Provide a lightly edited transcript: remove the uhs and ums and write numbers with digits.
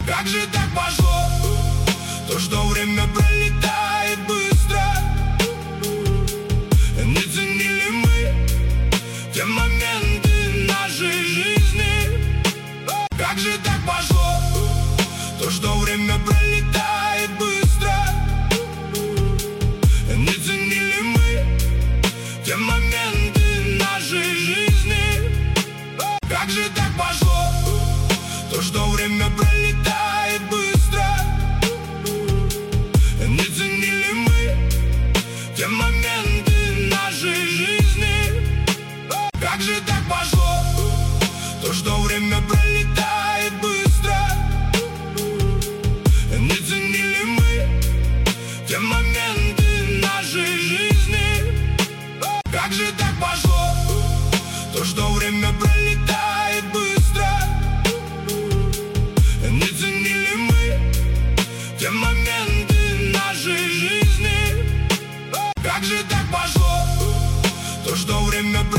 Как же так пошло, то что время пролетает быстро. Не ценили мы те моменты нашей жизни. Как же так пошло, то что время пролетает быстро. Не ценили мы те моменты нашей жизни. Как же так пошло, то что время пролетает быстро. Не ценили мы те моменты нашей жизни. Как же так пошло, то что время пролетает быстро. Не ценили мы те моменты нашей жизни. Как же так пошло, то что время пролетает быстро. Не ценили мы те моменты нашей жизни. Как же так пошло, то что время